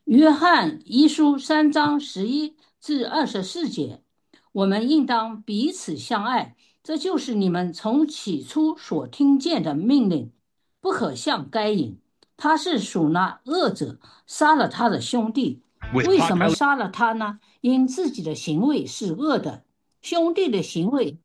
约翰一书3章11至24节，我们应当彼此相爱，这就是你们从起初所听见的命令。不可像该隐，他是属那恶者，杀了他的兄弟。 with 为什么 Podcast 杀了他呢？因自己的行为是恶的，兄弟的行为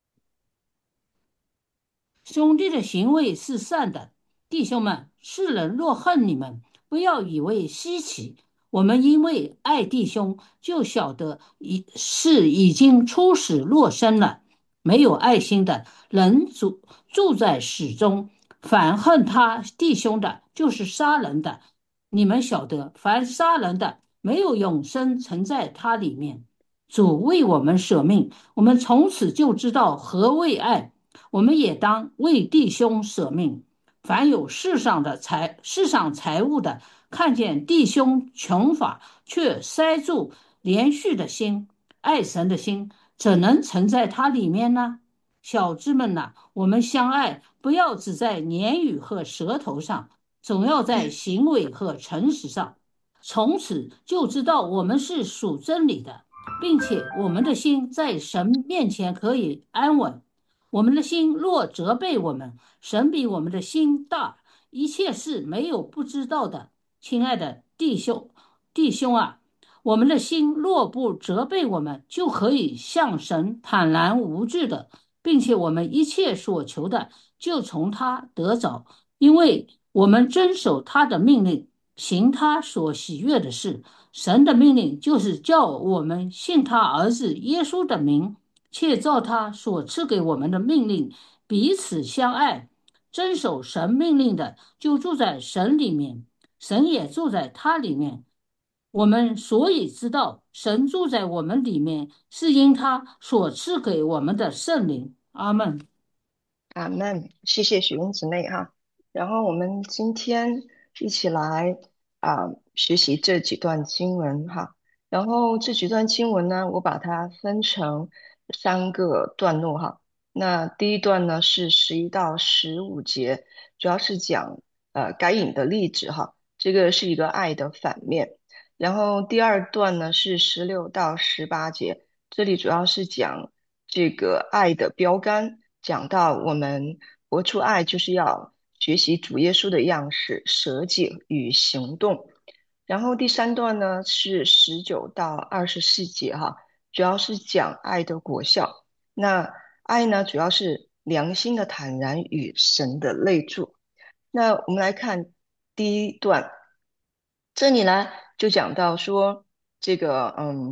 兄弟的行为是善的，弟兄们，世人若恨你们，不要以为稀奇。我们因为爱弟兄，就晓得已经出死若生了。没有爱心的人住在死中，凡恨他弟兄的，就是杀人的。你们晓得，凡杀人的，没有永生存在他里面。主为我们舍命，我们从此就知道何为爱。我们也当为弟兄舍命。凡有世上财物的，看见弟兄穷乏，却塞住连续的心，爱神的心，怎能存在他里面呢？小子们呐，我们相爱，不要只在言语和舌头上，总要在行为和诚实上。从此就知道我们是属真理的，并且我们的心在神面前可以安稳。我们的心若责备我们，神比我们的心大，一切事没有不知道的。亲爱的弟兄啊，我们的心若不责备我们，就可以向神坦然无惧的，并且我们一切所求的就从他得着，因为我们遵守他的命令，行他所喜悦的事。神的命令就是叫我们信他儿子耶稣的名，切照他所赐给我们的命令彼此相爱。遵守神命令的，就住在神里面，神也住在他里面。我们所以知道神住在我们里面，是因他所赐给我们的圣灵。阿门。 阿门，谢谢许英姊妹哈。然后我们今天一起来学习这几段经文哈。然后这几段经文呢，我把它分成3个段落哈。那第一段呢是11到15节，主要是讲该隐的例子哈，这个是一个爱的反面。然后第二段呢是16到18节，这里主要是讲这个爱的标杆。讲到我们活出爱，就是要学习主耶稣的样式，舍己与行动。然后第三段呢是19到24节哈，主要是讲爱的果效。那爱呢，主要是良心的坦然与神的内住。那我们来看第一段，这里呢就讲到说这个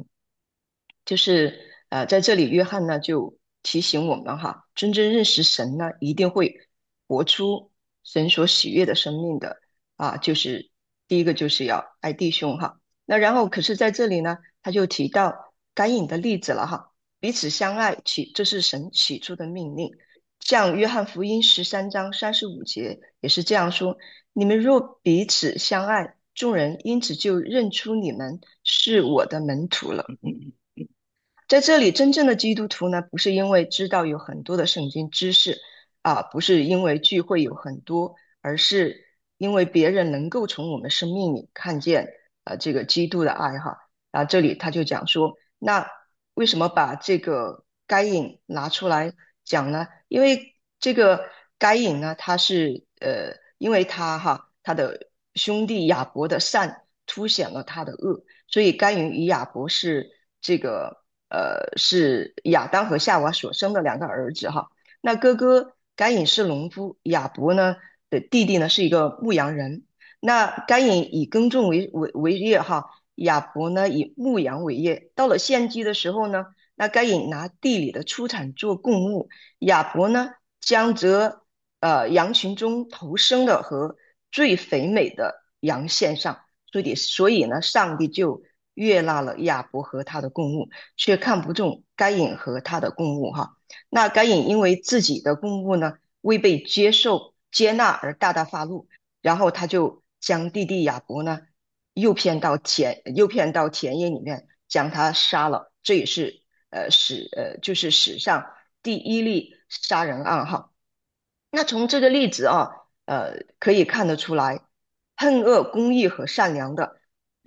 就是在这里约翰呢就提醒我们哈，真正认识神呢，一定会活出神所喜悦的生命的就是第一个就是要爱弟兄哈。那然后可是在这里呢，他就提到该隐的例子了哈，彼此相爱这是神起初的命令。像约翰福音13章35节也是这样说：你们若彼此相爱，众人因此就认出你们是我的门徒了。在这里，真正的基督徒呢，不是因为知道有很多的圣经知识不是因为聚会有很多，而是因为别人能够从我们生命里看见这个基督的爱哈。这里他就讲说，那为什么把这个该隐拿出来讲呢？因为这个该隐呢，他是因为他的兄弟亚伯的善凸显了他的恶，所以该隐与亚伯是这个是亚当和夏娃所生的2个儿子哈。那哥哥该隐是农夫，亚伯呢的弟弟呢是一个牧羊人。那该隐以耕种为业哈，亚伯呢以牧羊为业。到了献祭的时候呢，那该隐拿地里的出产做供物，亚伯呢将羊群中头生的和最肥美的羊献上。所以呢，上帝就悦纳了亚伯和他的供物，却看不中该隐和他的供物哈。那该隐因为自己的供物呢未被接纳而大大发怒，然后他就将弟弟亚伯呢诱骗到田野里面，将他杀了。这也是就是史上第一例杀人案哈。那从这个例子可以看得出来，恨恶公义和善良的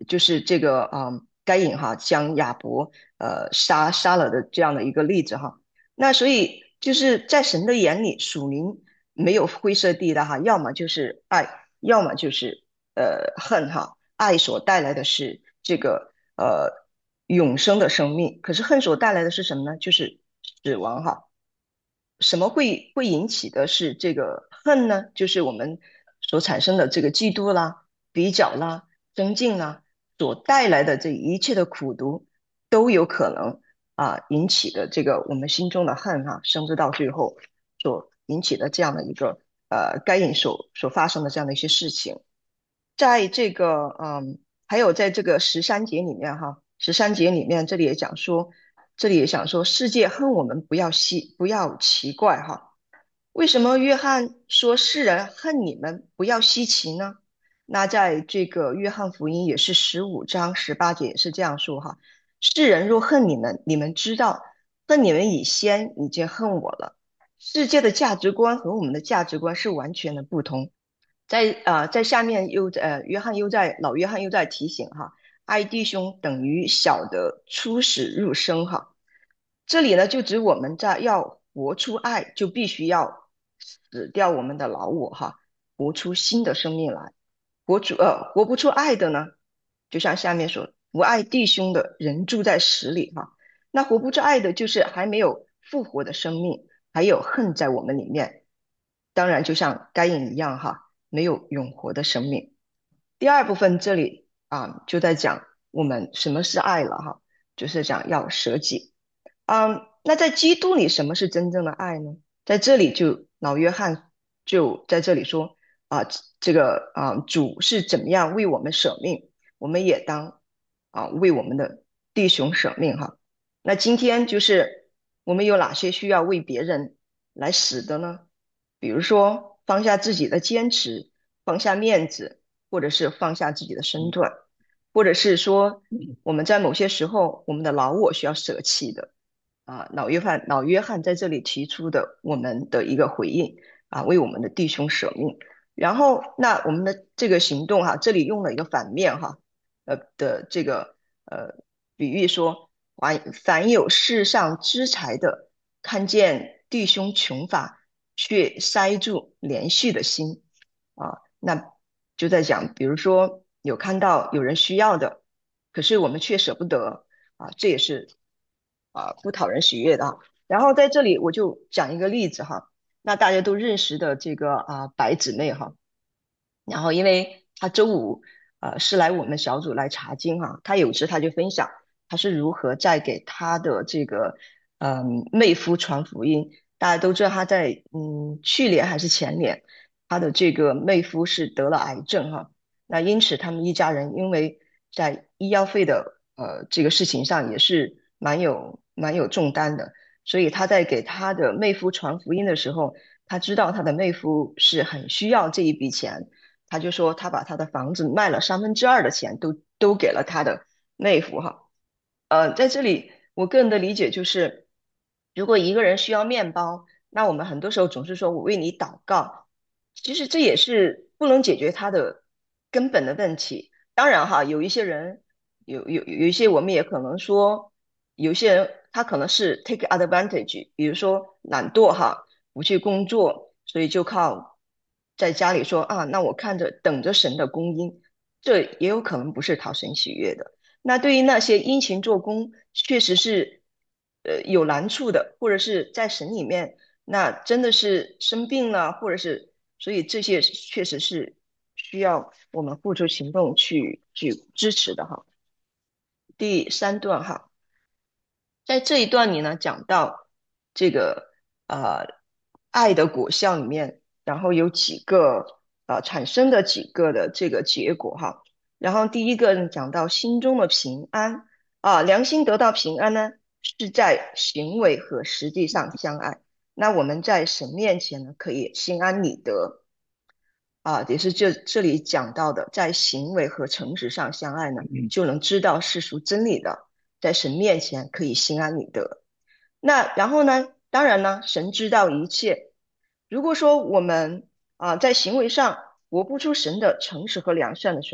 就是这个该隐哈将亚伯杀了的这样的一个例子哈。那所以就是在神的眼里，属灵没有灰色地带哈，要么就是爱，要么就是恨哈。爱所带来的是这个永生的生命，可是恨所带来的是什么呢？就是死亡哈。什么会引起的是这个恨呢？就是我们所产生的这个嫉妒啦、比较啦、争竞啦，所带来的这一切的苦毒，都有可能引起的这个我们心中的恨哈，甚至到最后所引起的这样的一个该隐所发生的这样的一些事情。在这个还有在这个13节里面哈，十三节里面这里也讲说，这里也想说，世界恨我们不要奇怪哈。为什么约翰说世人恨你们不要稀奇呢？那在这个约翰福音也是15章18节也是这样说哈。世人若恨你们，你们知道恨你们以先已经恨我了。世界的价值观和我们的价值观是完全的不同。在下面老约翰又在提醒哈，爱弟兄等于小的出始入生哈。这里呢就指我们要活出爱，就必须要死掉我们的老我哈，活出新的生命来。活不出爱的呢，就像下面说，不爱弟兄的人住在死里哈。那活不出爱的，就是还没有复活的生命，还有恨在我们里面。当然，就像该隐一样哈。没有永活的生命。第二部分这里就在讲我们什么是爱了哈，就是讲要舍己。那在基督里什么是真正的爱呢？在这里就老约翰就在这里说这个主是怎么样为我们舍命，我们也当为我们的弟兄舍命哈。那今天就是我们有哪些需要为别人来死的呢？比如说放下自己的坚持，放下面子，或者是放下自己的身段，或者是说我们在某些时候我们的老我需要舍弃的老约翰在这里提出的我们的一个回应为我们的弟兄舍命。然后那我们的这个行动哈，这里用了一个反面哈的这个比喻说，凡有世上之财的，看见弟兄穷乏，却塞住连续的心那就在讲，比如说有看到有人需要的，可是我们却舍不得这也是不讨人喜悦的然后在这里我就讲一个例子哈，那大家都认识的这个白姊妹哈，然后因为她周五是来我们小组来查经哈，她有一次她就分享她是如何在给她的这个妹夫传福音。大家都知道她在去年还是前年，她的这个妹夫是得了癌症哈，那因此他们一家人因为在医药费的这个事情上也是蛮有重担的，所以他在给他的妹夫传福音的时候，他知道他的妹夫是很需要这一笔钱，他就说他把他的房子卖了2/3的钱都给了他的妹夫哈。在这里我个人的理解就是，如果一个人需要面包，那我们很多时候总是说我为你祷告，其实这也是不能解决他的根本的问题。当然哈，有一些人有一些我们也可能说，有些人他可能是 take advantage，比如说懒惰哈，不去工作，所以就靠在家里说那我看着等着神的供应，这也有可能不是讨神喜悦的。那对于那些殷勤做工，确实是有难处的，或者是在神里面，那真的是生病了，或者是所以这些确实是需要我们付出行动去支持的哈。第三段哈，在这一段里呢，讲到这个呃爱的果效里面，然后有几个产生的几个的这个结果哈。然后第一个呢讲到心中的平安良心得到平安呢，是在行为和实际上相爱。那我们在神面前呢，可以心安理得也是这里讲到的，在行为和诚实上相爱呢，就能知道是属真理的，在神面前可以心安理得。那然后呢，当然呢，神知道一切。如果说我们在行为上活不出神的诚实和良善的时候，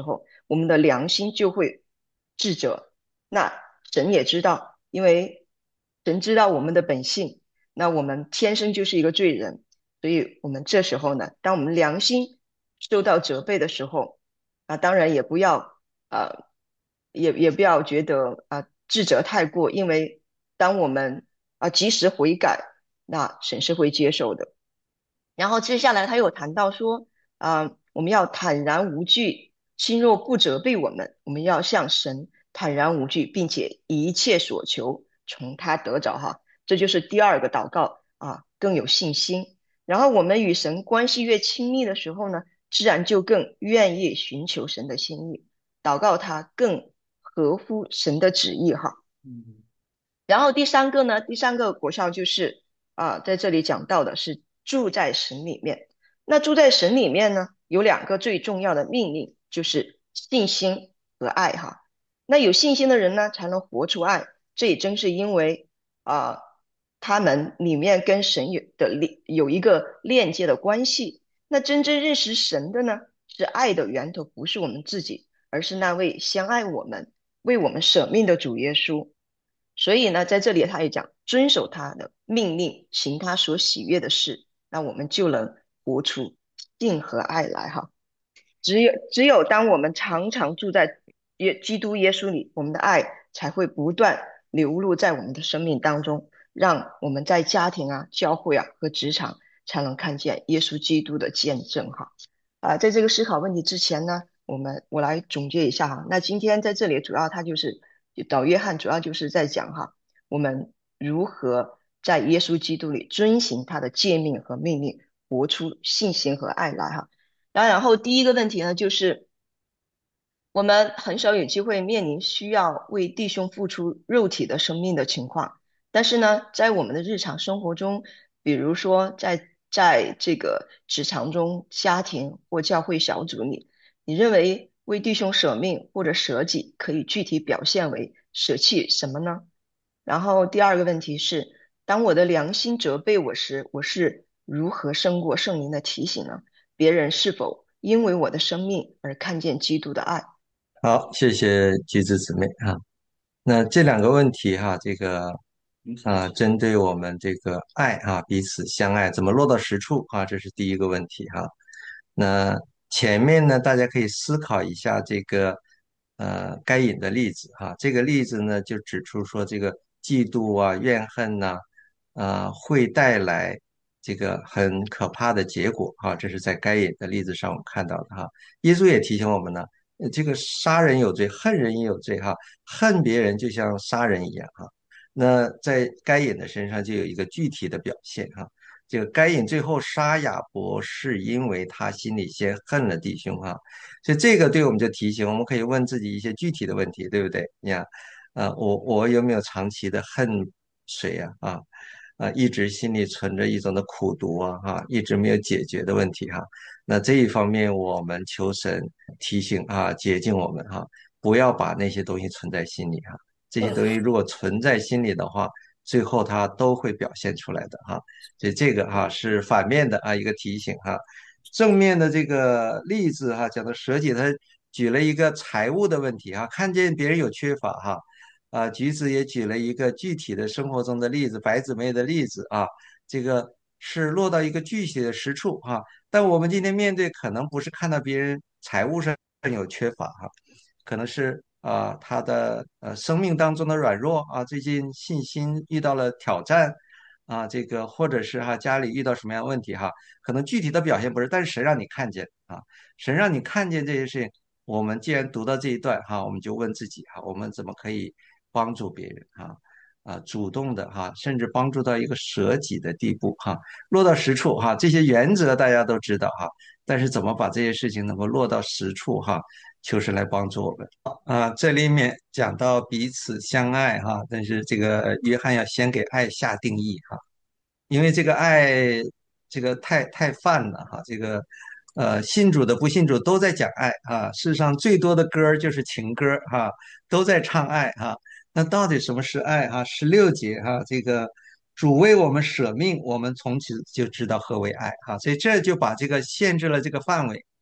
我们的良心就会智者。那神也知道，因为神知道我们的本性，那我们天生就是一个罪人，所以我们这时候呢，当我们良心受到责备的时候，当然也不要呃，也不要觉得自责太过，因为当我们及时悔改，那神是会接受的。然后接下来他又谈到说，我们要坦然无惧，心若不责备我们，我们要向神坦然无惧，并且一切所求从他得着哈，这就是第二个祷告更有信心。然后我们与神关系越亲密的时候呢，自然就更愿意寻求神的心意，祷告他更合乎神的旨意哈。 嗯。 然后第三个呢，第三个果效就是在这里讲到的是住在神里面。那住在神里面呢，有两个最重要的命令，就是信心和爱哈。那有信心的人呢，才能活出爱。这也正是因为啊、他们里面跟神有一个链接的关系。那真正认识神的呢，是爱的源头，不是我们自己，而是那位相爱我们、为我们舍命的主耶稣。所以呢，在这里他也讲，遵守他的命令，行他所喜悦的事，那我们就能活出信和爱来哈。只有当我们常常住在基督耶稣里，我们的爱才会不断流露在我们的生命当中，让我们在家庭教会和职场才能看见耶稣基督的见证哈。在这个思考问题之前呢，我来总结一下哈。那今天在这里主要他就是导约翰主要就是在讲哈，我们如何在耶稣基督里遵行他的诫命和命令，活出信心和爱来哈。然后第一个问题呢，就是我们很少有机会面临需要为弟兄付出肉体的生命的情况，但是呢，在我们的日常生活中，比如说在这个职场中、家庭或教会小组里，你认为为弟兄舍命或者舍己，可以具体表现为舍弃什么呢？然后第二个问题是，当我的良心责备我时，我是如何胜过圣灵的提醒呢？别人是否因为我的生命而看见基督的爱？ 好，谢谢橘子姊妹啊。那这两个问题哈，这个针对我们这个爱彼此相爱怎么落到实处这是第一个问题哈。那前面呢，大家可以思考一下这个该隐的例子哈。这个例子呢，就指出说这个嫉妒怨恨呐，会带来这个很可怕的结果哈。这是在该隐的例子上我们看到的哈。耶稣也提醒我们呢。这个杀人有罪，恨人也有罪哈。恨别人就像杀人一样哈。那在该隐的身上就有一个具体的表现哈。这个该隐最后杀亚伯是因为他心里先恨了弟兄哈。所以这个对我们就提醒，我们可以问自己一些具体的问题，对不对？你看，我有没有长期的恨谁一直心里存着一种的苦毒一直没有解决的问题哈。那这一方面，我们求神提醒洁净我们不要把那些东西存在心里这些东西如果存在心里的话，最后它都会表现出来的所以这个是反面的一个提醒正面的这个例子讲的舍己，他举了一个财务的问题看见别人有缺乏橘子也举了一个具体的生活中的例子，白姊妹的例子这个是落到一个具体的实处但我们今天面对可能不是看到别人财务上有缺乏可能是他的生命当中的软弱最近信心遇到了挑战这个或者是家里遇到什么样的问题可能具体的表现不是，但是神让你看见神让你看见这些事情。我们既然读到这一段我们就问自己我们怎么可以帮助别人主动的甚至帮助到一个舍己的地步落到实处这些原则大家都知道但是怎么把这些事情能够落到实处求神来帮助我们这里面讲到彼此相爱但是这个约翰要先给爱下定义因为这个爱这个太泛了这个信主的不信主都在讲爱世上最多的歌儿就是情歌都在唱爱那到底什么是爱16节这个主为我们舍命，我们从此就知道何为爱所以这就把这个限制了这个范围。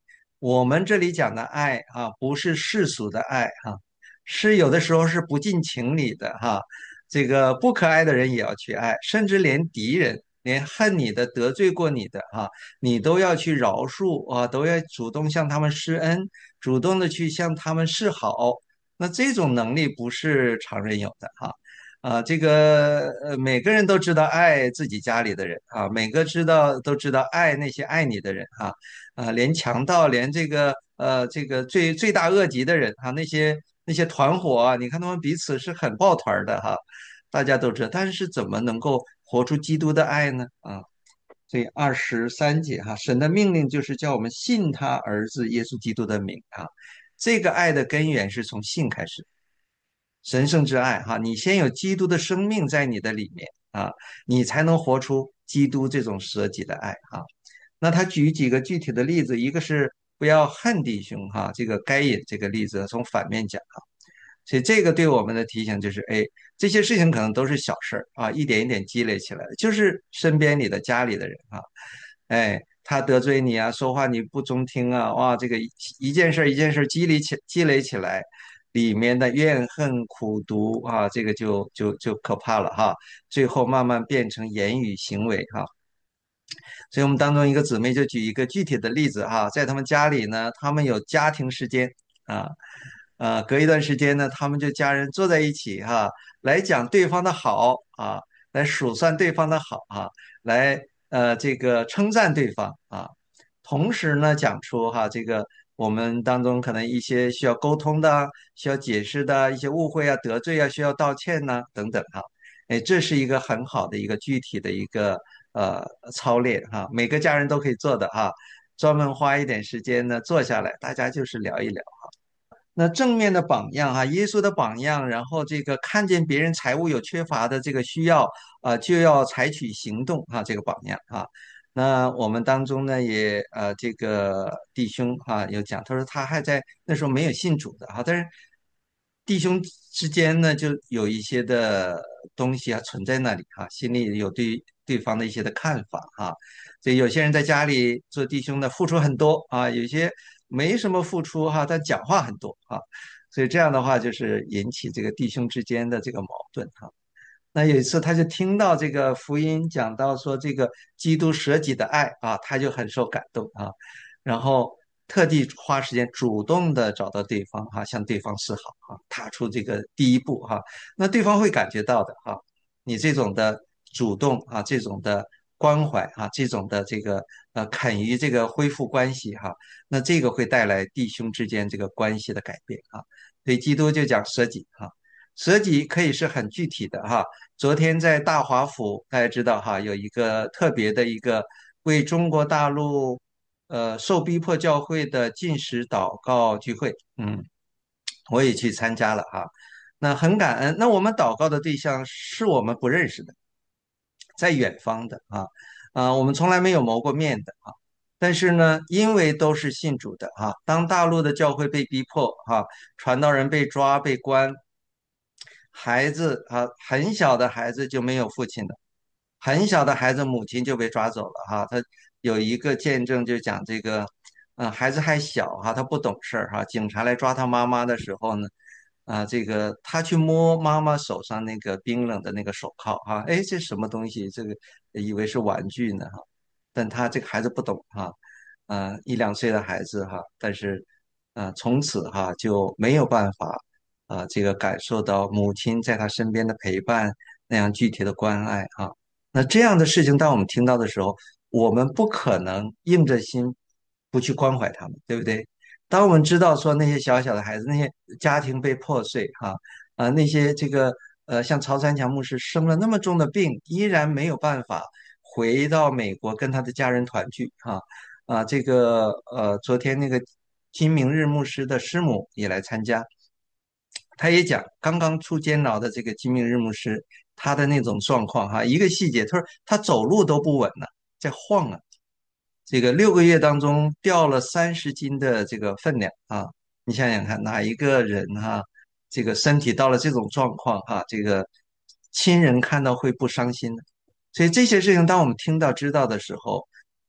我们这里讲的爱啊，不是世俗的爱哈，是有的时候是不近情理的哈。这个不可爱的人也要去爱，甚至连敌人，连恨你的、得罪过你的哈，你都要去饶恕啊，都要主动向他们施恩，主动的去向他们示好。那这种能力不是常人有的哈。这个每个人都知道爱自己家里的人啊，每个都知道爱那些爱你的人啊。连强盗，连这个罪大恶极的人啊，那些团伙啊，你看他们彼此是很抱团儿的哈，大家都知道。但是怎么能够活出基督的爱呢？所以23节哈，神的命令就是叫我们信他儿子耶稣基督的名啊。这个爱的根源是从信开始，神圣之爱哈，你先有基督的生命在你的里面啊，你才能活出基督这种舍己的爱啊。那他举几个具体的例子，一个是不要恨弟兄哈，这个该隐这个例子从反面讲哈，所以这个对我们的提醒就是，哎，这些事情可能都是小事儿啊，一点一点积累起来的，就是身边里的家里的人啊，哎，他得罪你啊，说话你不中听啊，哇，这个一件事积累起来，里面的怨恨苦毒啊，这个就可怕了哈，最后慢慢变成言语行为哈。所以我们当中一个姊妹就举一个具体的例子哈，在他们家里呢，他们有家庭时间啊，隔一段时间呢，他们就家人坐在一起哈，来讲对方的好啊，来数算对方的好啊，来这个称赞对方啊，同时呢讲出哈这个我们当中可能一些需要沟通的、需要解释的一些误会啊、得罪啊，需要道歉呐、等等哈，哎，这是一个很好的一个具体的一个呃操练哈，每个家人都可以做的哈，专门花一点时间呢坐下来，大家就是聊一聊。那正面的榜样哈，耶稣的榜样，然后这个看见别人财务有缺乏的这个需要就要采取行动哈，这个榜样啊。那我们当中呢，也这个弟兄哈有讲，他说他还在那时候没有信主的哈，但是弟兄之间呢，就有一些的东西啊存在那里哈，心里有对方的一些的看法哈。所以有些人在家里做弟兄的付出很多啊，有些没什么付出哈，但讲话很多啊，所以这样的话就是引起这个弟兄之间的这个矛盾哈。那有一次他就听到这个福音讲到说这个基督舍己的爱啊，他就很受感动啊，然后特地花时间主动的找到对方哈，向对方示好啊，踏出这个第一步哈，那对方会感觉到的哈，你这种的主动啊，这种的关怀啊，这种的这个肯于这个恢复关系哈，那这个会带来弟兄之间这个关系的改变啊，所以基督就讲舍己哈。舍己可以是很具体的哈。昨天在大华府，大家知道哈，有一个特别的一个为中国大陆受逼迫教会的禁食祷告聚会，我也去参加了哈。那很感恩。那我们祷告的对象是我们不认识的，在远方的我们从来没有谋过面的啊。但是呢，因为都是信主的哈，当大陆的教会被逼迫哈，传道人被抓被关，孩子很小的孩子就没有父亲了，很小的孩子母亲就被抓走了哈。他有一个见证就讲这个，孩子还小哈，他不懂事儿哈。警察来抓他妈妈的时候呢，这个他去摸妈妈手上那个冰冷的那个手铐哈，哎，这什么东西？这个以为是玩具呢哈，但他这个孩子不懂哈，1、2岁的孩子哈，但是从此哈就没有办法。这个感受到母亲在他身边的陪伴，那样具体的关爱啊。那这样的事情，当我们听到的时候，我们不可能硬着心不去关怀他们，对不对？当我们知道说那些小小的孩子，那些家庭被破碎那些这个像曹三强牧师生了那么重的病，依然没有办法回到美国跟他的家人团聚这个昨天那个金明日牧师的师母也来参加。他也讲刚刚出监牢的这个金明日牧师，他的那种状况哈，一个细节，他说他走路都不稳了，在晃啊，这个6个月当中掉了30斤的这个分量啊，你想想看，哪一个人这个身体到了这种状况这个亲人看到会不伤心呢？所以这些事情，当我们听到知道的时候，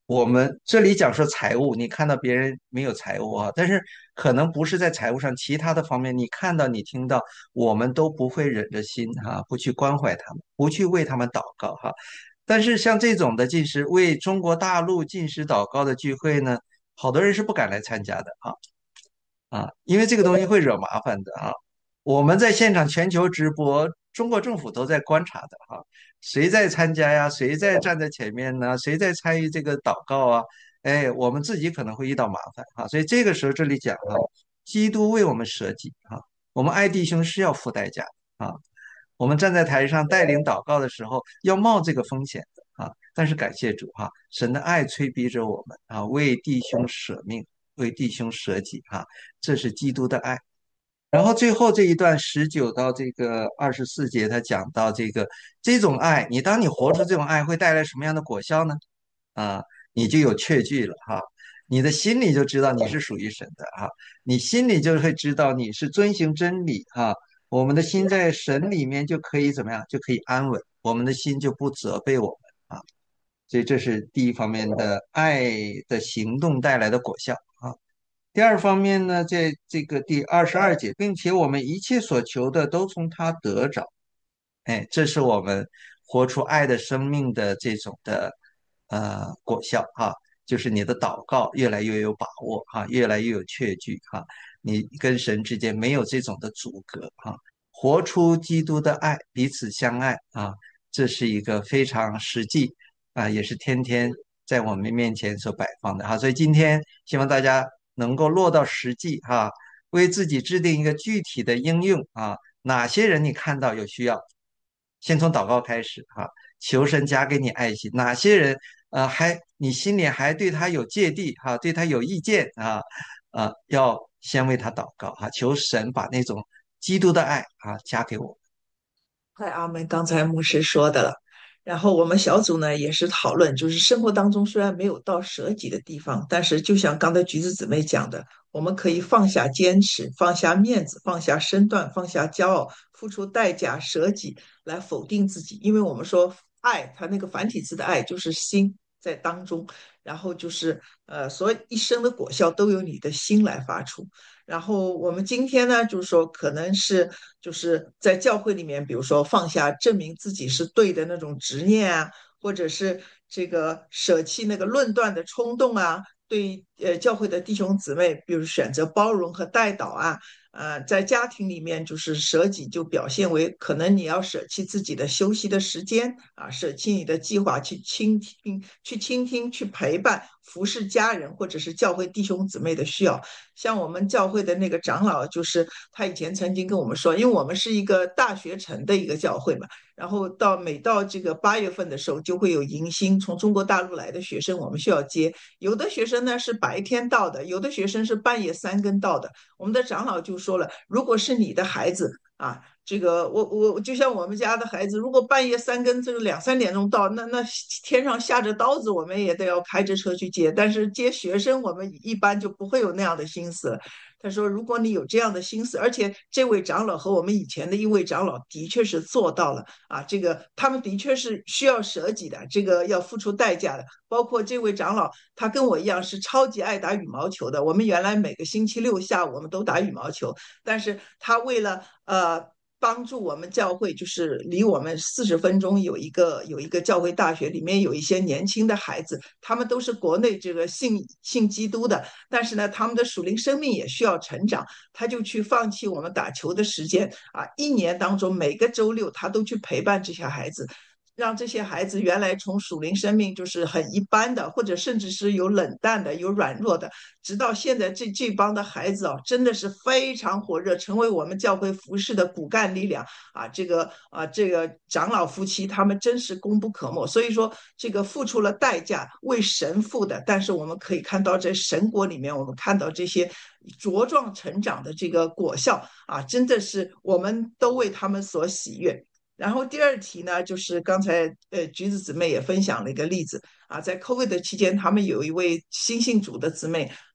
我们这里讲说财务，你看到别人没有财务啊，但是可能不是在财务上，其他的方面，你看到、你听到，我们都不会忍着心哈，不去关怀他们，不去为他们祷告哈。但是像这种的进食为中国大陆进食祷告的聚会呢，好多人是不敢来参加的因为这个东西会惹麻烦的我们在现场全球直播，中国政府都在观察的谁在参加呀？谁在站在前面呢？谁在参与这个祷告啊？哎，我们自己可能会遇到麻烦所以这个时候这里讲基督为我们舍己我们爱弟兄是要付代价我们站在台上带领祷告的时候要冒这个风险的但是感谢主神的爱催逼着我们为弟兄舍命，为弟兄舍己这是基督的爱。然后最后这一段19到这个24节，他讲到这种爱，当你活出这种爱，会带来什么样的果效呢？啊，你就有确据了你的心里就知道你是属于神的你心里就会知道你是遵行真理我们的心在神里面就可以怎么样？就可以安稳，我们的心就不责备我们所以这是第一方面的爱的行动带来的果效第二方面呢，在这个第22节，并且我们一切所求的都从他得着。哎，这是我们活出爱的生命的这种的果效就是你的祷告越来越有把握越来越有确据你跟神之间没有这种的阻隔活出基督的爱，彼此相爱这是一个非常实际也是天天在我们面前所摆放的所以今天希望大家能够落到实际为自己制定一个具体的应用哪些人你看到有需要，先从祷告开始求神加给你爱心。哪些人你心里还对他有芥蒂对他有意见要先为他祷告求神把那种基督的爱加给我。 太阿门，刚才牧师说的了。然后我们小组呢也是讨论，就是生活当中虽然没有到舍己的地方，但是就像刚才橘子姊妹讲的，我们可以放下坚持，放下面子，放下身段，放下骄傲，付出代价，舍己来否定自己。因为我们说爱，它那个繁体字的爱就是心在当中，然后就是所有一生的果效都由你的心来发出。然后我们今天呢，就是说，可能是就是在教会里面，比如说放下证明自己是对的那种执念啊，或者是这个舍弃那个论断的冲动啊，对教会的弟兄姊妹，比如选择包容和带导在家庭里面就是舍己，就表现为可能你要舍弃自己的休息的时间舍弃你的计划去倾听、去陪伴、服侍家人或者是教会弟兄姊妹的需要。像我们教会的那个长老，就是他以前曾经跟我们说，因为我们是一个大学城的一个教会嘛，然后每到这个8月份的时候，就会有迎新从中国大陆来的学生，我们需要接。有的学生呢是白天到的，有的学生是半夜3更到的。我们的长老就说了，如果是你的孩子这个我就像我们家的孩子，如果半夜3更这个2、3点钟到，那天上下着刀子，我们也得要开着车去接。但是接学生，我们一般就不会有那样的心思了。他说，如果你有这样的心思，而且这位长老和我们以前的一位长老的确是做到了这个他们的确是需要舍己的，这个要付出代价的。包括这位长老，他跟我一样是超级爱打羽毛球的。我们原来每个星期六下午我们都打羽毛球，但是他为了帮助我们教会，就是离我们40分钟有一个教会大学，里面有一些年轻的孩子，他们都是国内这个信基督的，但是呢，他们的属灵生命也需要成长，他就去放弃我们打球的时间一年当中每个周六他都去陪伴这些孩子。让这些孩子原来从属灵生命就是很一般的，或者甚至是有冷淡的、有软弱的，直到现在这帮的孩子真的是非常火热，成为我们教会服饰的骨干力量这个长老夫妻他们真是功不可没。所以说，这个付出了代价为神付的，但是我们可以看到在神国里面，我们看到这些茁壮成长的这个果效真的是我们都为他们所喜悦。然后第二题呢，就是刚才橘子姊妹也分享了一个例子在 COVID 期间，他们有一位新信主的姊妹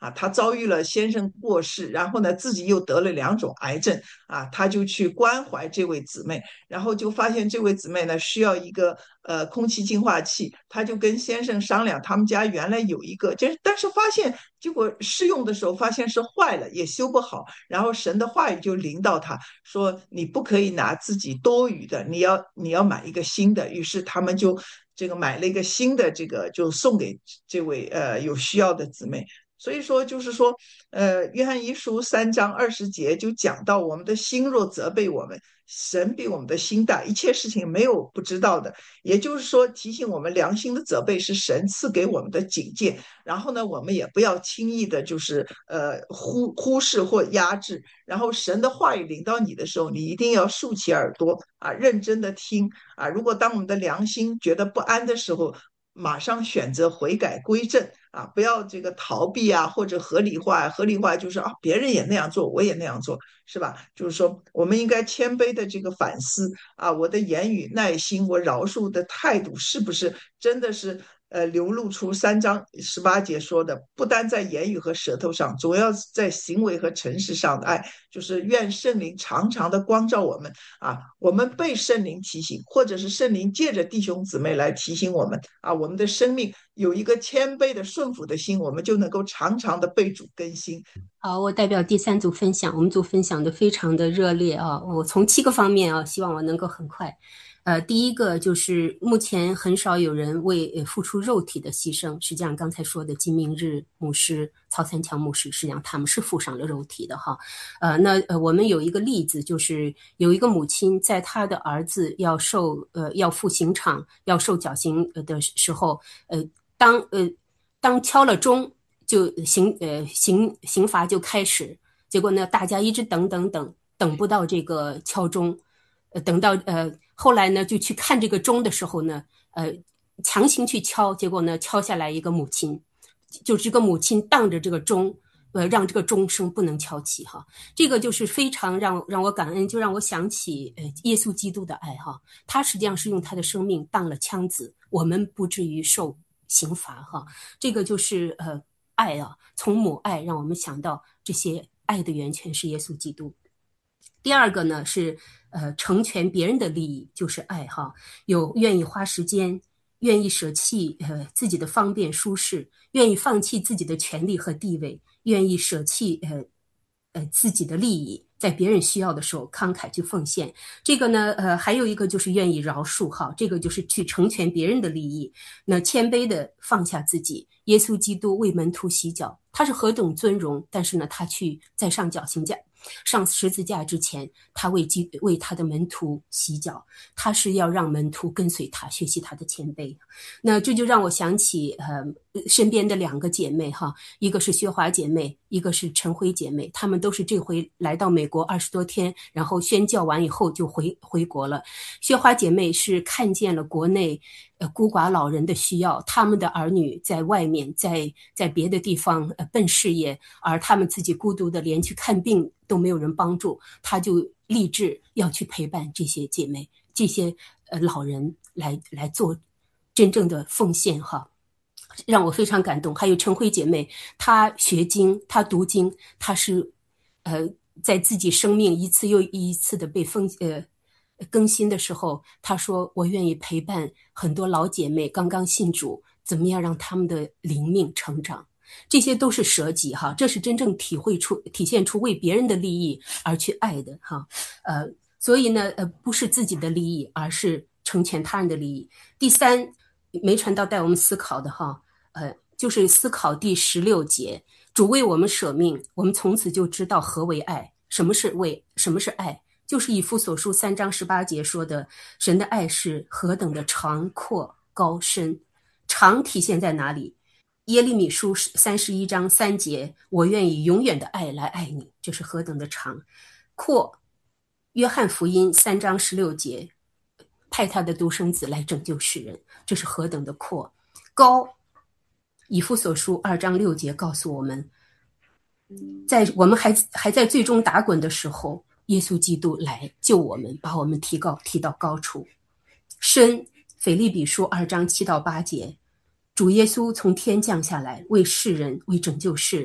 啊，她遭遇了先生过世，然后呢自己又得了2种癌症啊，她就去关怀这位姊妹，然后就发现这位姊妹呢需要一个空气净化器，她就跟先生商量，他们家原来有一个，但是发现结果试用的时候发现是坏了，也修不好，然后神的话语就临到他说，你不可以拿自己多余的，你要买一个新的，于是他们就这个买了一个新的，这个就送给这位有需要的姊妹。所以说，就是说，约翰一书3章20节就讲到，我们的心若责备我们，神比我们的心大，一切事情没有不知道的。也就是说，提醒我们良心的责备是神赐给我们的警戒。然后呢，我们也不要轻易的，就是忽视或压制。然后神的话语临到你的时候，你一定要竖起耳朵啊，认真的听啊。如果当我们的良心觉得不安的时候，马上选择悔改归正啊，不要这个逃避啊，或者合理化。合理化就是啊，别人也那样做，我也那样做，是吧？就是说，我们应该谦卑的这个反思啊，我的言语、耐心，我饶恕的态度，是不是真的是流露出3章18节说的，不单在言语和舌头上，总要在行为和诚实上的爱。就是愿圣灵常常的光照我们啊，我们被圣灵提醒，或者是圣灵借着弟兄姊妹来提醒我们啊，我们的生命有一个谦卑的顺服的心，我们就能够常常的被主更新。 好，我代表第3组分享，我们组分享的非常的热烈啊，我从7个方面啊，希望我能够很快。第一个就是目前很少有人为付出肉体的牺牲，实际上刚才说的金明日牧师、曹三强牧师，实际上他们是付上了肉体的哈。我们有一个例子，就是有一个母亲在她的儿子要赴刑场要受绞刑的时候，当敲了钟，就刑罚就开始，结果呢，大家一直等不到这个敲钟，等到后来呢，就去看这个钟的时候呢，强行去敲，结果呢，敲下来一个母亲，就这个母亲当着这个钟，让这个钟声不能敲起哈。这个就是非常让我感恩，就让我想起耶稣基督的爱哈。他实际上是用他的生命当了枪子，我们不至于受刑罚哈。这个就是爱啊，从母爱让我们想到这些爱的源泉是耶稣基督。第二个呢是成全别人的利益，就是爱哈，有愿意花时间，愿意舍弃自己的方便舒适，愿意放弃自己的权利和地位，愿意舍弃自己的利益，在别人需要的时候慷慨去奉献。这个呢还有一个就是愿意饶恕哈，这个就是去成全别人的利益，那谦卑的放下自己。耶稣基督为门徒洗脚，他是何等尊荣，但是呢他去在上十字架之前，他为他的门徒洗脚，他是要让门徒跟随他，学习他的谦卑。那这就让我想起身边的2个姐妹哈，一个是薛华姐妹，一个是陈辉姐妹，她们都是这回来到美国20多天，然后宣教完以后就回国了。薛华姐妹是看见了国内孤寡老人的需要，他们的儿女在外面在别的地方奔事业，而他们自己孤独的连去看病都没有人帮助，他就立志要去陪伴这些姐妹，这些老人来做真正的奉献哈，让我非常感动。还有陈慧姐妹，她学经，她读经，她是在自己生命一次又一次的被更新的时候，她说我愿意陪伴很多老姐妹刚刚信主，怎么样让他们的灵命成长。这些都是舍己哈，这是真正体现出为别人的利益而去爱的哈。所以呢不是自己的利益，而是成全他人的利益。第3，梅传道带我们思考的哈，就是思考第16节，主为我们舍命，我们从此就知道何为爱，什么是爱，就是以弗所书3章18节说的，神的爱是何等的长阔高深。长体现在哪里？耶利米书31章3节，我愿以永远的爱来爱你，这是何等的长。阔，约翰福音3章16节，派他的独生子来拯救世人，这是何等的阔。高，以弗所书2章6节告诉我们，在我们还在最终打滚的时候，耶稣基督来救我们，把我们提到高处。深，腓立比书2章7到8节，主耶稣从天降下来，为拯救世人，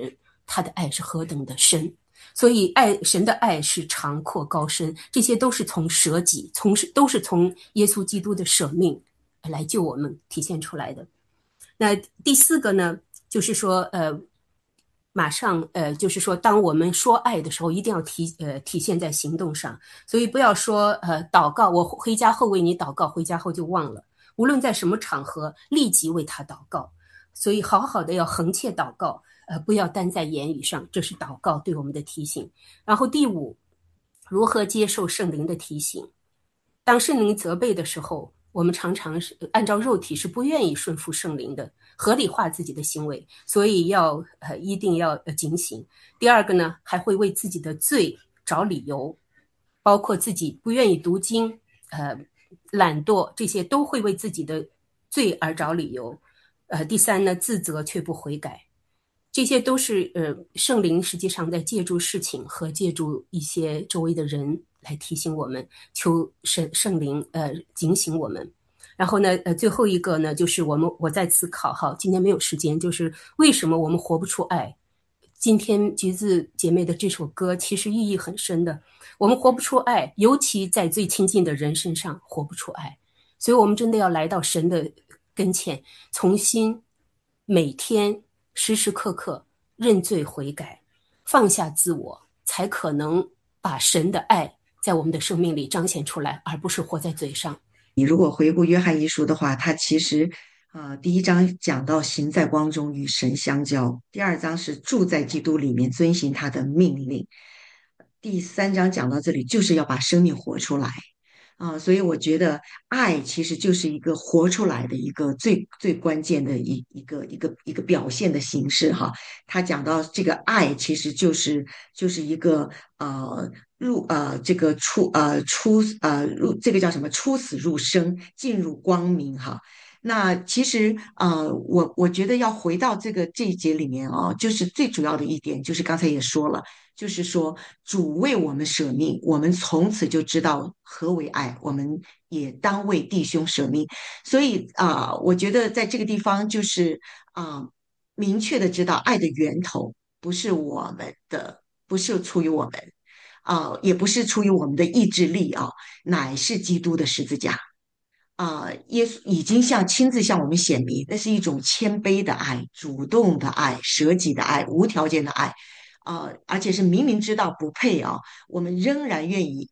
他的爱是何等的深。所以神的爱是长阔高深，这些都是从舍己，都是从耶稣基督的舍命来救我们体现出来的。那第四个呢，就是说马上就是说当我们说爱的时候，一定要体现在行动上。所以不要说祷告，我回家后为你祷告，回家后就忘了。无论在什么场合，立即为他祷告。所以好好的要横切祷告，不要单在言语上，这是祷告对我们的提醒。然后第五，如何接受圣灵的提醒？当圣灵责备的时候，我们常常是按照肉体是不愿意顺服圣灵的，合理化自己的行为，所以一定要警醒。第二个呢，还会为自己的罪找理由，包括自己不愿意读经，懒惰，这些都会为自己的罪而找理由。第三呢，自责却不悔改，这些都是圣灵实际上在借助事情和借助一些周围的人来提醒我们，求圣灵警醒我们。然后呢最后一个呢，就是我在思考哈，今天没有时间，就是为什么我们活不出爱。今天橘子姐妹的这首歌其实意义很深的，我们活不出爱，尤其在最亲近的人身上活不出爱，所以我们真的要来到神的跟前，重新每天时时刻刻认罪悔改，放下自我，才可能把神的爱在我们的生命里彰显出来，而不是活在嘴上。 你如果回顾约翰一书的话，它其实第一章讲到行在光中与神相交，第二章是住在基督里面遵行他的命令，第三章讲到这里就是要把生命活出来。所以我觉得爱其实就是一个活出来的一个最关键的一个表现的形式哈。他讲到这个爱其实就是一个这个这个叫什么出死入生，进入光明哈。那其实我觉得要回到这一节里面就是最主要的一点，就是刚才也说了。就是说，主为我们舍命，我们从此就知道何为爱，我们也当为弟兄舍命。所以我觉得在这个地方就是明确的知道爱的源头不是我们的，不是出于我们也不是出于我们的意志力乃是基督的十字架。耶稣已经亲自向我们显明，那是一种谦卑的爱、主动的爱、舍己的爱、无条件的爱，而且是明明知道不配我们仍然愿意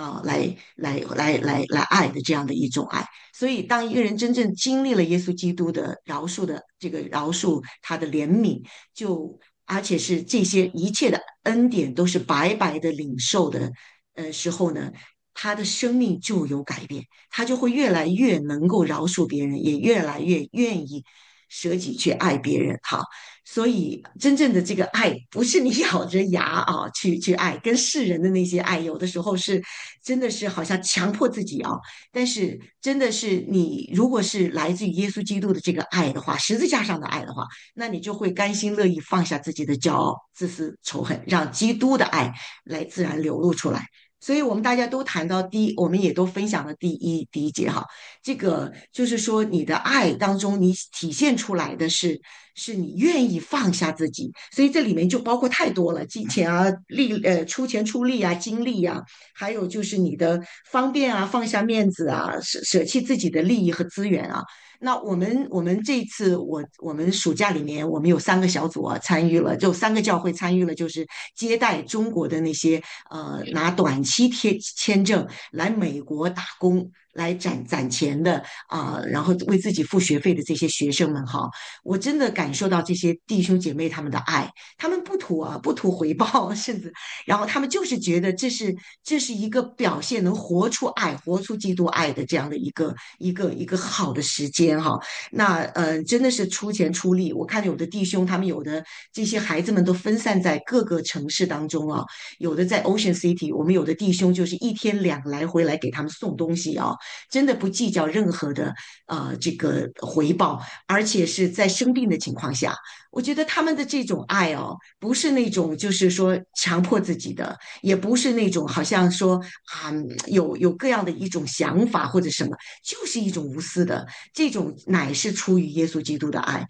来爱的这样的一种爱。所以，当一个人真正经历了耶稣基督的饶恕的这个饶恕，他的怜悯，而且是这些一切的恩典都是白白的领受的时候呢，他的生命就有改变，他就会越来越能够饶恕别人，也越来越愿意舍己去爱别人哈。所以真正的这个爱不是你咬着牙去爱，跟世人的那些爱有的时候是真的是好像强迫自己但是真的是你如果是来自于耶稣基督的这个爱的话，十字架上的爱的话，那你就会甘心乐意放下自己的骄傲、自私、仇恨，让基督的爱来自然流露出来。所以我们大家都谈到我们也都分享了第一节哈，这个就是说你的爱当中，你体现出来的是你愿意放下自己，所以这里面就包括太多了，金钱出钱出力精力还有就是你的方便放下面子舍弃自己的利益和资源那我们这一次我们暑假里面我们有3个小组参与了，就3个教会参与了，就是接待中国的那些拿短期签证来美国打工来攒钱的然后为自己付学费的这些学生们哈，我真的感受到这些弟兄姐妹他们的爱，他们不图回报，甚至然后他们就是觉得这是一个表现能活出爱、活出基督爱的这样的一个好的时间哈。那真的是出钱出力，我看有的弟兄他们有的这些孩子们都分散在各个城市当中有的在 Ocean City， 我们有的弟兄就是1天2来回来给他们送东西真的不计较任何的这个回报，而且是在生病的情况下，我觉得他们的这种爱不是那种就是说强迫自己的，也不是那种好像说有各样的一种想法或者什么，就是一种无私的，这种乃是出于耶稣基督的爱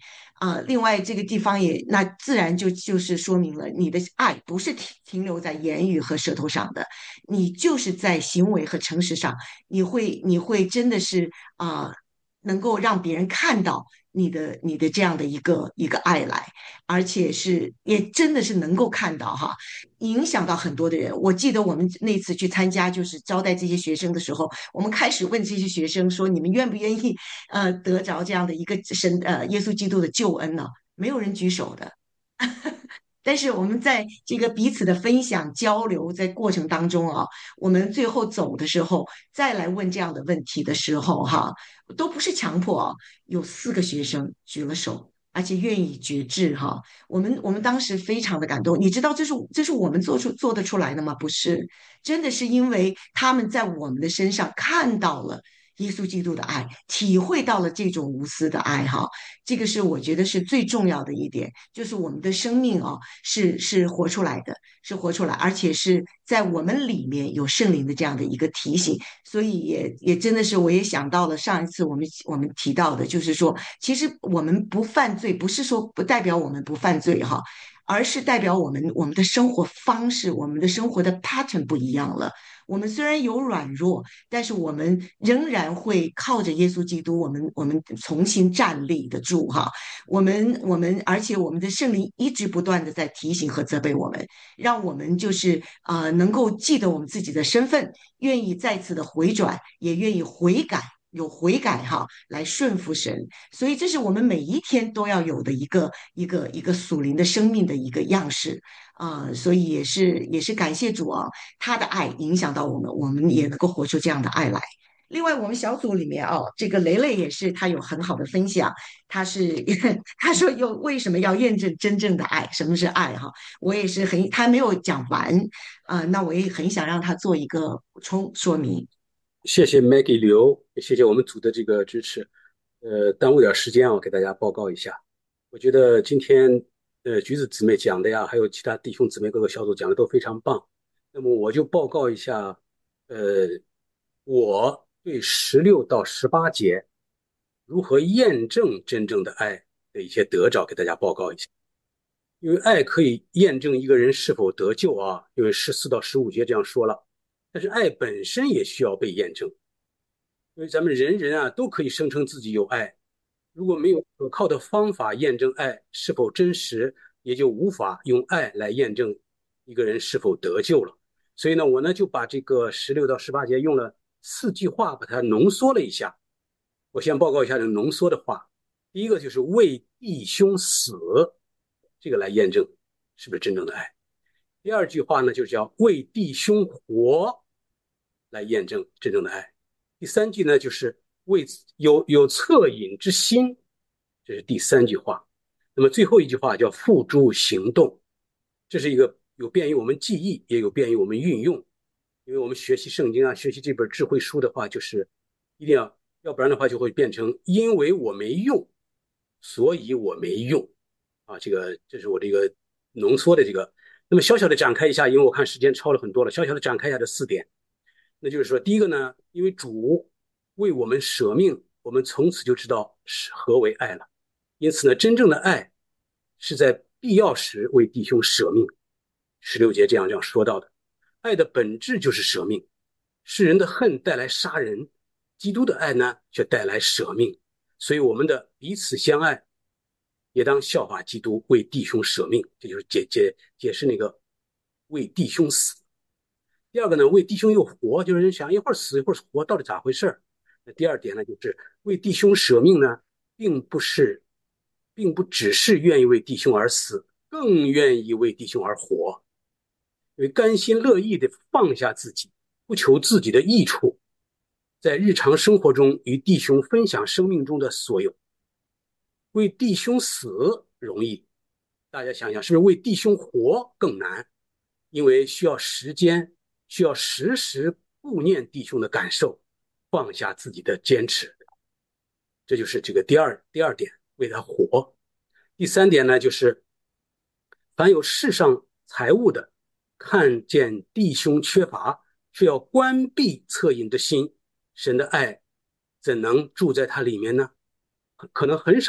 另外这个地方也那自然就是说明了你的爱不是停留在言语和舌头上的，你就是在行为和诚实上，你会真的是能够让别人看到你的这样的一个爱来，而且也真的是能够看到哈，影响到很多的人。我记得我们那次去参加就是招待这些学生的时候，我们开始问这些学生说，你们愿不愿意得着这样的一个耶稣基督的救恩呢？没有人举手的。但是我们在这个彼此的分享交流在过程当中啊，我们最后走的时候再来问这样的问题的时候，哈，都不是强迫啊，有4个学生举了手，而且愿意决志哈。我们当时非常的感动，你知道这是我们做得出来的吗？不是，真的是因为他们在我们的身上看到了耶稣基督的爱，体会到了这种无私的爱哈。这个是我觉得是最重要的一点，就是我们的生命啊，是活出来的，是活出来，而且是在我们里面有圣灵的这样的一个提醒，所以也真的是，我也想到了上一次我们提到的，就是说，其实我们不犯罪，不是说不代表我们不犯罪哈，而是代表我们的生活方式，我们的生活的 pattern 不一样了。我们虽然有软弱，但是我们仍然会靠着耶稣基督，我们重新站立得住哈。我们，而且我们的圣灵一直不断的在提醒和责备我们，让我们就是能够记得我们自己的身份，愿意再次的回转，也愿意悔改。有悔改哈，来顺服神，所以这是我们每一天都要有的一个属灵的生命的一个样式所以也是感谢主啊，他的爱影响到我们，我们也能够活出这样的爱来。另外，我们小组里面这个雷雷也是他有很好的分享，他是他说为什么要验证真正的爱，什么是爱哈？我也是他没有讲完那我也很想让他做一个补充说明。 谢谢 Maggie 刘，也谢谢我们组的这个支持。耽误点时间啊，给大家报告一下。我觉得今天橘子姊妹讲的呀，还有其他弟兄姊妹各个小组讲的都非常棒。那么我就报告一下，呃，我对16到18节如何验证真正的爱的一些得着，给大家报告一下。因为爱可以验证一个人是否得救啊，因为14到15节这样说了。但是爱本身也需要被验证，因为咱们人人啊都可以声称自己有爱，如果没有可靠的方法验证爱是否真实，也就无法用爱来验证一个人是否得救了。所以呢，我呢就把这个16到18节用了4句话把它浓缩了一下。我先报告一下这个浓缩的话。第一个就是为弟兄死，这个来验证是不是真正的爱。第二句话呢，就叫为弟兄活，来验证真正的爱。第三句呢，就是为有恻隐之心，这是第三句话。那么最后一句话叫付诸行动，这是一个有便于我们记忆，也有便于我们运用。因为我们学习圣经啊，学习这本智慧书的话，就是一定要不然的话就会变成因为我没用，所以我没用这是我这个浓缩的这个。那么小小的展开一下，因为我看时间超了很多了，小小的展开一下这4点。那就是说，第一个呢，因为主为我们舍命，我们从此就知道何为爱了。因此呢，真正的爱是在必要时为弟兄舍命。16节这样说到的，爱的本质就是舍命。世人的恨带来杀人，基督的爱呢却带来舍命。所以我们的彼此相爱，也当效法基督为弟兄舍命。这就是解释那个为弟兄死。第二个呢，为弟兄又活，就是人想一会儿死一会儿活，到底咋回事？那第二点呢，就是为弟兄舍命呢，并不只是愿意为弟兄而死，更愿意为弟兄而活，因为甘心乐意的放下自己，不求自己的益处，在日常生活中与弟兄分享生命中的所有。为弟兄死容易，大家想想是不是为弟兄活更难？因为需要时间，需要时时顾念弟兄的感受，放下自己的坚持。这就是这个第二点，为他活。第三点呢，就是凡有世上财物的，看见弟兄缺乏，却要关闭恻隐的心，神的爱怎能住在他里面呢？可能很少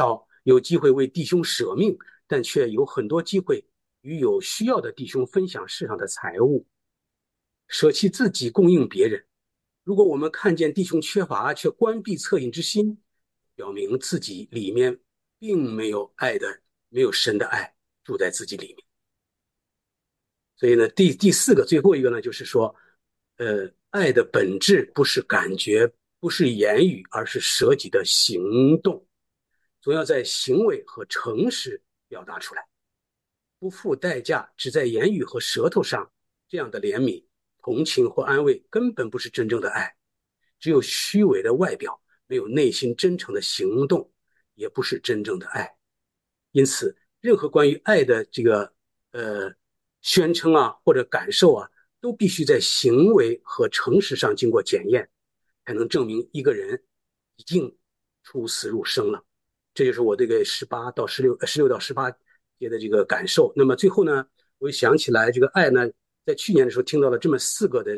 有机会为弟兄舍命，但却有很多机会与有需要的弟兄分享世上的财物，舍弃自己供应别人。如果我们看见弟兄缺乏，却关闭恻隐之心，表明自己里面并没有爱的，没有神的爱住在自己里面。所以呢，第四个最后一个呢，就是说，爱的本质不是感觉，不是言语，而是舍己的行动，总要在行为和诚实表达出来，不付代价，只在言语和舌头上，这样的怜悯、同情或安慰根本不是真正的爱，只有虚伪的外表，没有内心真诚的行动，也不是真正的爱。因此，任何关于爱的这个宣称啊或者感受啊，都必须在行为和诚实上经过检验，才能证明一个人已经出死入生了。这就是我这个16到18节的这个感受。那么最后呢，我又想起来这个爱呢，在去年的时候听到了这么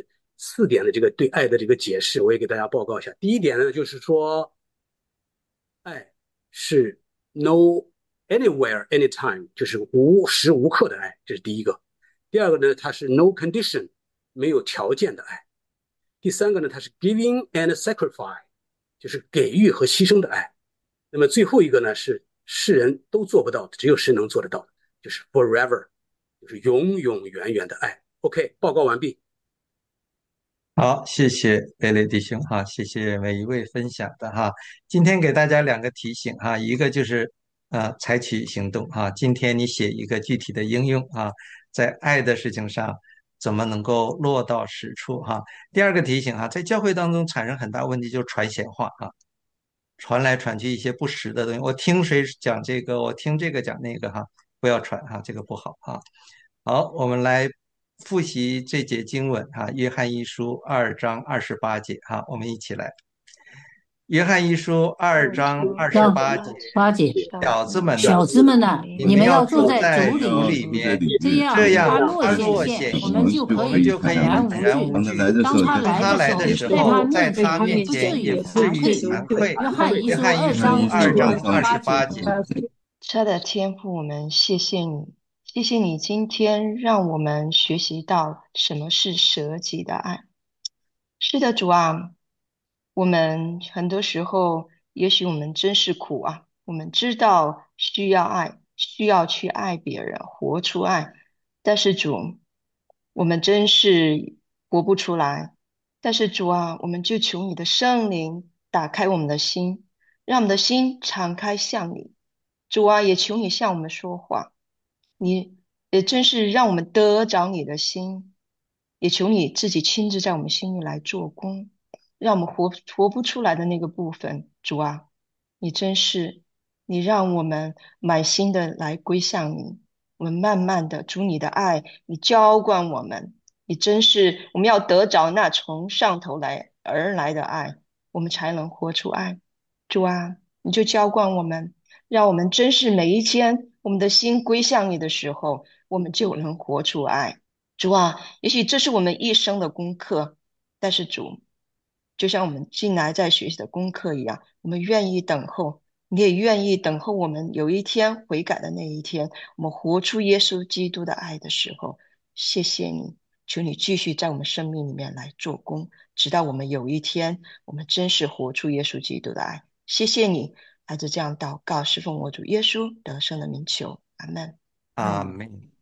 4点的这个对爱的这个解释，我也给大家报告一下。第一点呢，就是说爱是 no anywhere anytime， 就是无时无刻的爱，这是第一个。第二个呢，它是 no condition， 没有条件的爱。第三个呢，它是 giving and sacrifice， 就是给予和牺牲的爱。那么最后一个呢，是世人都做不到的，只有神能做得到的，就是 forever， 就是永永远远的爱。OK， 报告完毕。 好，谢谢贝雷弟兄哈，谢谢每一位分享的哈。今天给大家两个提醒哈，一个就是采取行动哈。今天你写一个具体的应用啊，在爱的事情上怎么能够落到实处哈。第二个提醒哈，在教会当中产生很大问题就是传闲话啊，传来传去一些不实的东西。我听谁讲这个，我听这个讲那个哈，不要传哈，这个不好啊。好，我们来复习这节经文哈，约翰一书2章28节哈，我们一起来。约翰一书2章28节， 8节， 小子们小子们呐，你们要住在在主主里， 里面， 这样他若显现，我们就可以坦然无惧。当他来的时候，在他面前也不至于惭愧。约翰一书2章28节。 亲爱的天父，我们谢谢你，谢谢你今天让我们学习到什么是舍己的爱。是的，主啊，我们很多时候，也许我们真是苦啊，我们知道需要爱，需要去爱别人，活出爱，但是主，我们真是活不出来。但是主啊，我们就求你的圣灵打开我们的心，让我们的心敞开向你。主啊，也求你向我们说话，你也真是让我们得着你的心，也求你自己亲自在我们心里来做工，让我们活不出来的那个部分。主啊，你真是，你让我们满心的来归向你，我们慢慢的主你的爱，你浇灌我们，你真是我们要得着那从上头来而来的爱，我们才能活出爱。主啊，你就浇灌我们。让我们真是每一天，我们的心归向你的时候，我们就能活出爱。主啊，也许这是我们一生的功课，但是主，就像我们进来在学习的功课一样，我们愿意等候，你也愿意等候我们有一天悔改的那一天，我们活出耶稣基督的爱的时候。谢谢你，求你继续在我们生命里面来做工，直到我们有一天，我们真是活出耶稣基督的爱。谢谢你。孩子这样祷告，是奉我主耶稣得胜的名求，阿门。 阿门。